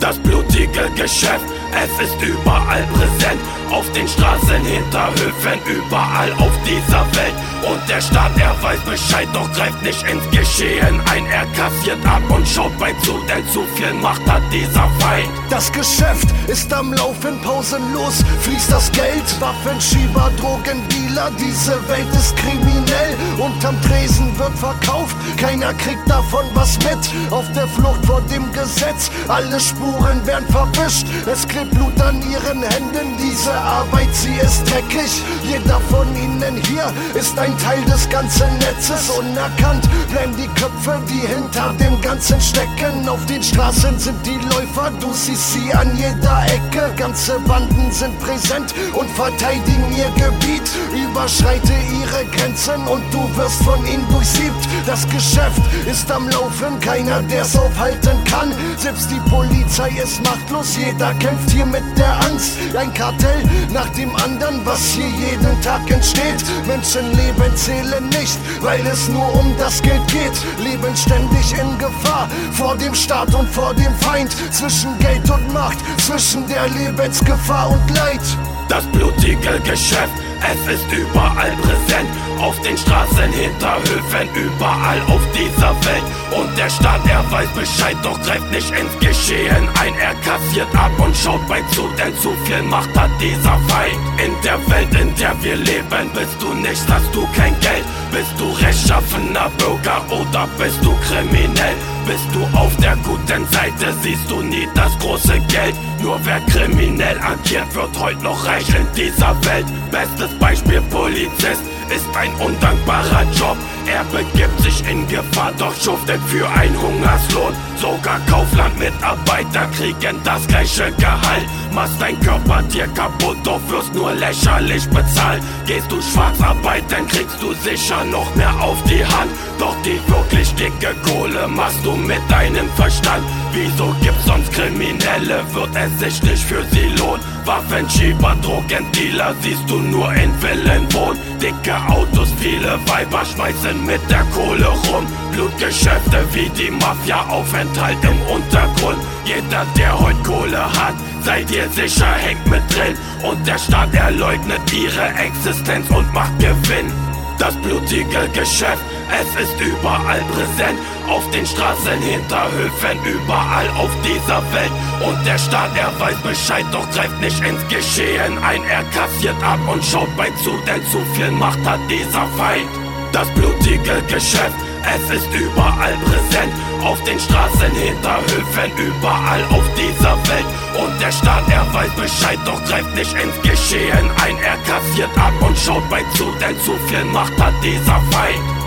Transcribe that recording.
Das blutige Geschäft, es ist überall präsent. Auf den Straßen, Hinterhöfen, überall auf dieser Welt. Und der Staat, er weiß Bescheid, doch greift nicht ins Geschehen ein. Er kassiert ab und schaut bei zu, denn zu viel Macht hat dieser Feind. Das Geschäft ist am Laufen, pausenlos fließt das Geld. Waffenschieber, Drogendealer, diese Welt ist kriminell. Unterm Tresen wird verkauft, keiner kriegt davon was mit. Auf der Flucht vor dem Gesetz, alle Spuren werden verwischt. Es klebt Blut an ihren Händen, diese Arbeit, sie ist dreckig. Jeder von ihnen hier ist ein Teil des ganzen Netzes. Unerkannt bleiben die Köpfe, die hinter dem Ganzen stecken. Auf den Straßen sind die Läufer, du siehst sie an jeder Ecke. Ganze Banden sind präsent und verteidigen ihr Gebiet. Überschreite ihre Grenzen und du wirst von ihnen durchsiebt. Das Geschäft ist am Laufen, keiner der's aufhalten kann. Selbst die Polizei ist machtlos, jeder kämpft hier mit der Angst. Ein Kartell nach dem anderen, was hier jeden Tag entsteht. Menschenleben zählen nicht, weil es nur um das Geld geht. Leben ständig in Gefahr, vor dem Staat und vor dem Feind. Zwischen Geld und Macht, zwischen der Lebensgefahr und Leid. Das blutige Geschäft, es ist überall präsent. Auf den Straßen, Hinterhöfen, überall auf dieser Welt. Und der Staat, er weiß Bescheid, doch greift nicht ins Geschehen ein. Er kassiert ab und schaut bei zu, denn zu viel Macht hat dieser Feind. In der Welt, in der wir leben, bist du nicht, hast du kein Geld. Bist du rechtschaffener Bürger oder bist du kriminell? Bist du auf der guten Seite, siehst du nie das große Geld. Nur wer kriminell agiert, wird heute noch reich in dieser Welt. Bestes Beispiel Polizist ist ein undankbarer Job. Er begibt sich in Gefahr, doch schuftet für einen Hungerslohn. Sogar Kauflandmitarbeiter kriegen das gleiche Gehalt. Machst dein Körper dir kaputt, doch wirst nur lächerlich bezahlt. Gehst du schwarz arbeiten, kriegst du sicher noch mehr auf die Hand. Doch die wirklich dicke Kohle machst du mit deinem Verstand. Wieso gibt's sonst Kriminelle, wird es sich nicht für sie lohnen? Waffenschieber, Drogendealer siehst du nur in Villen wohnen. Dicke Autos, viele Weiber schmeißen mit der Kohle rum. Blutgeschäfte wie die Mafia, Aufenthalt im Untergrund. Jeder, der heute Kohle hat, seid ihr sicher, hängt mit drin. Und der Staat, er leugnet ihre Existenz und macht Gewinn. Das blutige Geschäft, es ist überall präsent. Auf den Straßen, Hinterhöfen, überall auf dieser Welt. Und der Staat, er weiß Bescheid, doch greift nicht ins Geschehen ein. Er kassiert ab und schaut bei zu, denn zu viel Macht hat dieser Feind. Das blutige Geschäft, es ist überall präsent. Auf den Straßen, Hinterhöfen, überall auf dieser Welt. Und der Staat, er weiß Bescheid, doch greift nicht ins Geschehen ein. Er kassiert ab und schaut bei zu, denn zu viel Macht hat dieser Feind.